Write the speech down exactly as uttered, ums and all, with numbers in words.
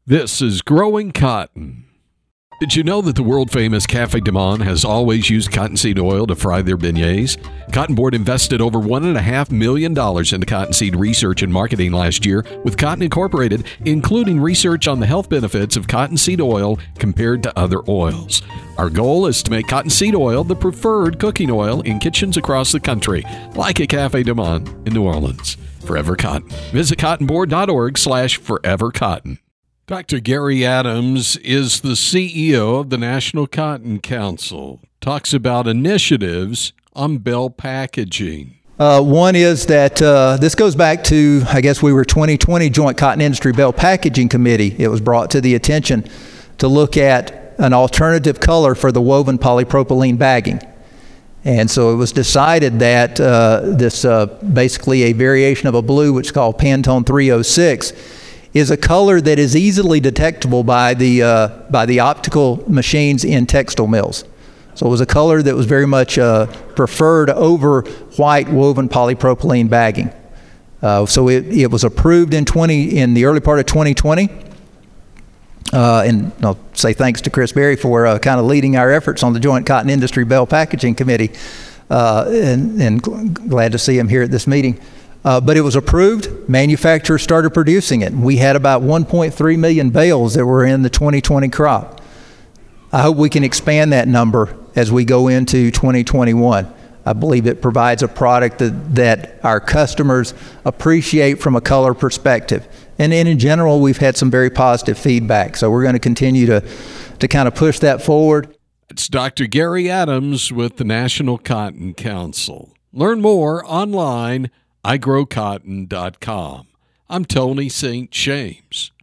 This is Growing Cotton. Did you know that the world-famous Cafe Du Monde has always used cottonseed oil to fry their beignets? Cotton Board invested over one point five million dollars into cottonseed research and marketing last year with Cotton Incorporated, including research on the health benefits of cottonseed oil compared to other oils. Our goal is to make cottonseed oil the preferred cooking oil in kitchens across the country, like a Cafe Du Monde in New Orleans. Forever Cotton. Visit cottonboard.org slash forever cotton. Doctor Gary Adams is the C E O of the National Cotton Council. Talks about initiatives on bale packaging. Uh, one is that uh, this goes back to, I guess we were twenty twenty Joint Cotton Industry Bale Packaging Committee. It was brought to the attention to look at an alternative color for the woven polypropylene bagging. And so it was decided that uh, this uh, basically a variation of a blue, which is called Pantone three oh six, is a color that is easily detectable by the uh, by the optical machines in textile mills. So it was a color that was very much uh, preferred over white woven polypropylene bagging. Uh, so it, it was approved in twenty in the early part of twenty twenty. Uh, and I'll say thanks to Chris Berry for uh, kind of leading our efforts on the Joint Cotton Industry Bale Packaging Committee, uh, and, and gl- glad to see him here at this meeting. Uh, but it was approved. Manufacturers started producing it. We had about one point three million bales that were in the twenty twenty crop. I hope we can expand that number as we go into twenty twenty-one. I believe it provides a product that, that our customers appreciate from a color perspective. And, and in general, we've had some very positive feedback. So we're going to continue to, to kind of push that forward. It's Doctor Gary Adams with the National Cotton Council. Learn more online, i grow cotton dot com. I'm Tony Saint James.